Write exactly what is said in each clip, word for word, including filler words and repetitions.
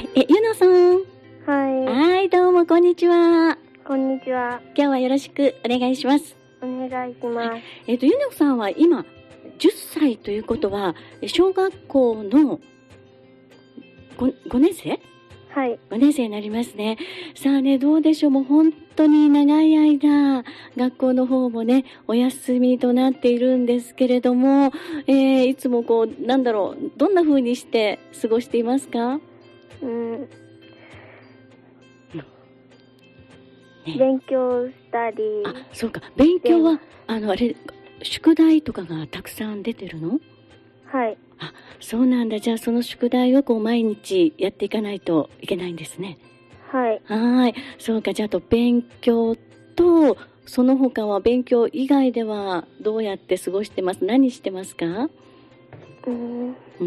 え、ゆのさん。 はい。 はい、どうもこんにちは。 こんにちは。 今日はよろしくお願いします。 お願いします。 えっと、ゆのさんは今、じゅっさいということは、小学校の 5, 5年生はい。 ごねん生になりますね。さあね、どうでしょう。もう本当に長い間、学校の方もね、お休みとなっているんですけれども、えー、いつもこう、なんだろう、どんな風にして過ごしていますか？ うん。 ね、 勉強したり。 あ、そうか。勉強は、あの、あれ、宿題とかがたくさん出てるの？ はい。 あ、そうなんだ。じゃあその宿題をこう毎日やっていかないといけないんですね。 はい。 はい。そうか。じゃあと勉強と、その他は勉強以外ではどうやって過ごしてます？何してますか？ うん。 うん。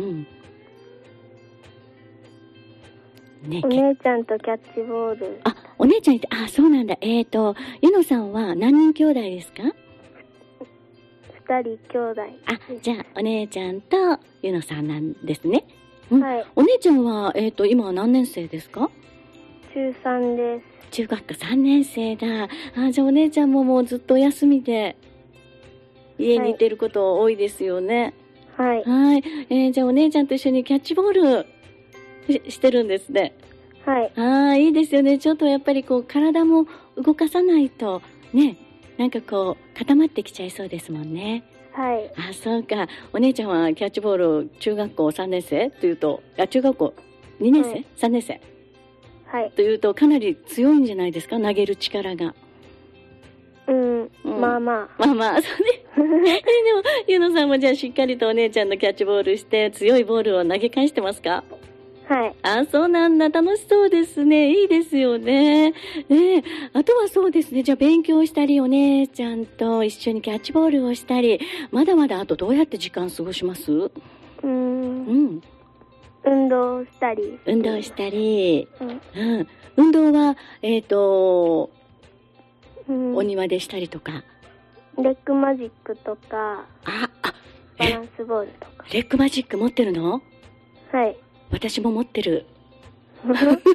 ね、 お姉ちゃんとキャッチボール。 あ、お姉ちゃんいて、あ、そうなんだ。えーと、ゆのさんは何人兄弟ですか？ 二人兄弟。 あ、じゃあお姉ちゃんとゆのさんなんですね。うん、 はい。 お姉ちゃんは、えーと、今は何年生ですか？ 中さんです。 中学さんねん生だ。あ、じゃあお姉ちゃんももうずっとお休みで家にいてること多いですよね。 はい。 はい。えー、じゃあお姉ちゃんと一緒にキャッチボール し, してるんですね。 はい。 ああ、いいですよね。ちょっとやっぱりこう体も動かさないとね、なんかこう固まってきちゃいそうですもんね。 はい。 あ、そうか。お姉ちゃんはキャッチボール中学校さんねん生というと、あ、中学校にねん生、はい、さんねん生はい。 というとかなり強いんじゃないですか、投げる力が。 うん、うん、まあまあ。 まあまあ、そうね。え、でも、ゆのさんもじゃあしっかりとお姉ちゃんのキャッチボールして強いボールを投げ返してますか？ はい。 あ、そうなんだ。楽しそうですね。いいですよね。ねえ。あとはそうですね。じゃあ勉強したり、お姉ちゃんと一緒にキャッチボールをしたり、まだまだあとどうやって時間過ごします？うーん。 うん。 運動したり。 運動したり。 うん。 うん。運動は、えっと、 うん、 お庭でしたりとか。 レッグマジックとか。 あ、あ、 バランスボールとか。 レッグマジック持ってるの？ はい。 私も持ってる。あ、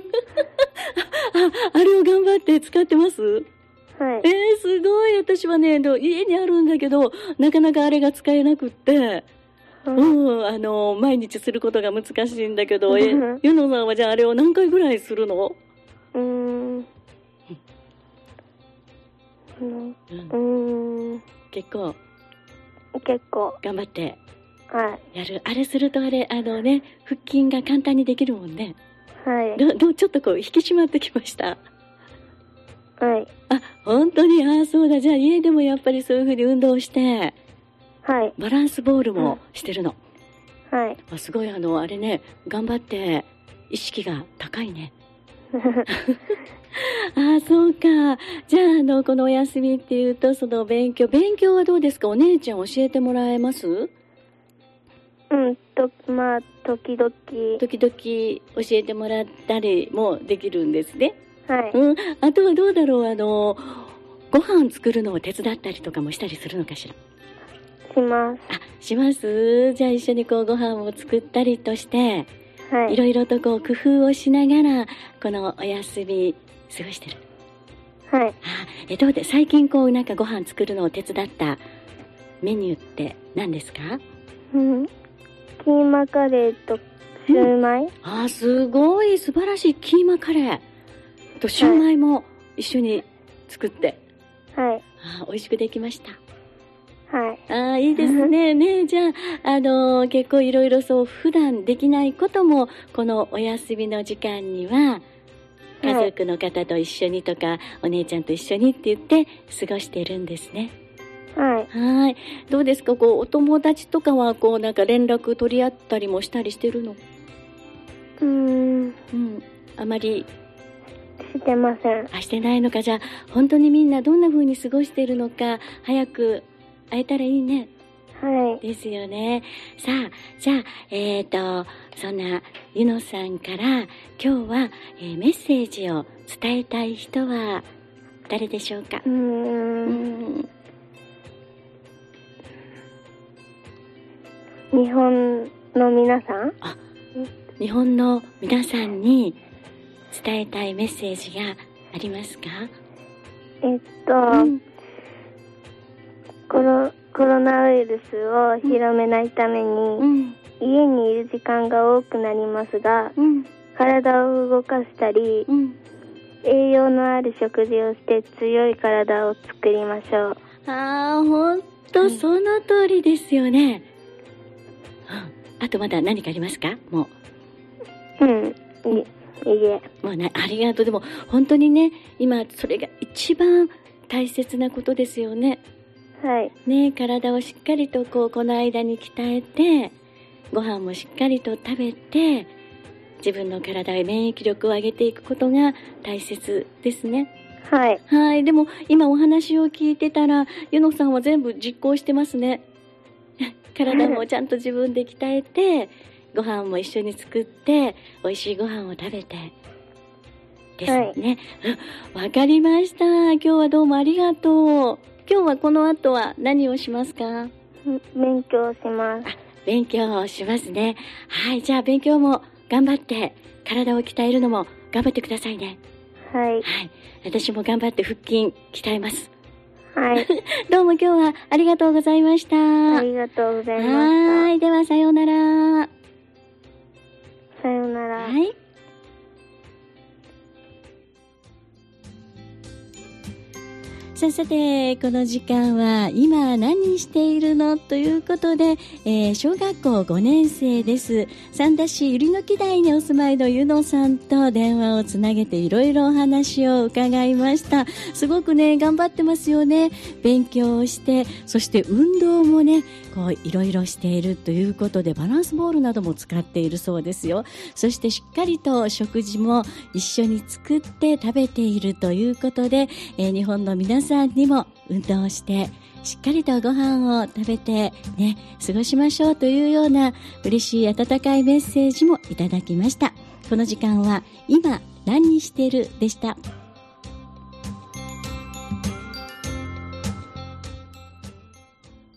あれを頑張って使ってます？はい。えー、すごい。私はね、家にあるんだけど、なかなかあれが使えなくって、うん、うん、あの、毎日することが難しいんだけど、え、ゆのさんはじゃああれを何回ぐらいするの？ うーん。うん。うん。 結構。 結構。 頑張って。 はい。 やる。あれするとあれ、あのね、腹筋が簡単にできるもんね。 はい。 ど、ど、ちょっとこう、引き締まってきました。 はい。 あ、本当に、あ、そうだ。じゃあ家でもやっぱりそういう風に運動して、 はい。 バランスボールもしてるの。 うん、はい。 あ、すごい、あの、あれね、頑張って、意識が高いね。あ、そうか。じゃあ、あの、このお休みっていうと、その勉強、勉強はどうですか？お姉ちゃん教えてもらえます？ うん、と、まあ、時々。 時々教えてもらったりもできるんですね。 はい。 うん。あとはどうだろう、あの、ご飯作るのを手伝ったりとかもしたりするのかしら？ します。 あ、します。じゃあ一緒にこうご飯を作ったりとして、はい。いろいろとこう工夫をしながら、このお休み過ごしてる。 はい。 あ、え、どうで、最近こうなんかご飯作るのを手伝ったメニューって何ですか？ うん。キーマカレーとシューマイ、うん、 あ、すごい素晴らしい。キーマカレーとシューマイも一緒に作って、はい、あ、美味しくできました。はい。あ、いいですね。ね、じゃあ、あのー、結構いろいろそう普段できないこともこのお休みの時間には家族の方と一緒にとか、はい、お姉ちゃんと一緒にって言って過ごしてるんですね。はい。はい。どうですか、こう、お友達とかは、こう、なんか連絡取り合ったりもしたりしてるの？うーん。うん。あまり。してません。あ、してないのか。じゃあ、本当にみんなどんな風に過ごしてるのか、早く会えたらいいね。はい。ですよね。さあ、じゃあ、えっと、そんな、ゆのさんから、今日は、えー、メッセージを伝えたい人は、誰でしょうか？うーん。うーん、日本の皆さん？あ、 日本の皆さんに伝えたいメッセージがありますか？ えっと、うん、コロ、コロナウイルスを広めないために、うん、家にいる時間が多くなりますが、うん、体を動かしたり、うん、栄養のある食事をして強い体を作りましょう。 ああ、ほんとその通りですよね。うん、あとまだ何かありますか？もう。うん、い、いえ。 もうね、ありがとう。でも本当にね、今それが一番大切なことですよね。 はい。 ね、体をしっかりとこうこの間に鍛えて、ご飯もしっかりと食べて、自分の体へ免疫力を上げていくことが大切ですね。 はい。 はい。でも今お話を聞いてたら、ゆのさんは全部実行してますね。体もちゃんと自分で鍛えて、ご飯も一緒に作って、美味しいご飯を食べて。ですね。わ、はい、かりました。今日はどうもありがとう。今日はこの後は何をしますか？ 勉強します。 あ、勉強をしますね。はい。じゃあ勉強も頑張って、体を鍛えるのも頑張ってくださいね。 はい。 はい。私も頑張って腹筋鍛えます。 はい。 どうも今日はありがとうございました。 ありがとうございました。 はい。ではさようなら。 さようなら。 はい。さあさて、この時間は今何しているのということで、えー、小学校ごねん生です。三田市百合の木台にお住まいのゆのさんと電話をつなげていろいろお話を伺いました。すごくね、頑張ってますよね。勉強をして、そして運動もね、こういろいろしているということで、バランスボールなども使っているそうですよ。そしてしっかりと食事も一緒に作って食べているということで、えー、日本の皆さんにも運動してしっかりとご飯を食べてね、過ごしましょうというような嬉しい温かいメッセージもいただきました。この時間は今何してるでした。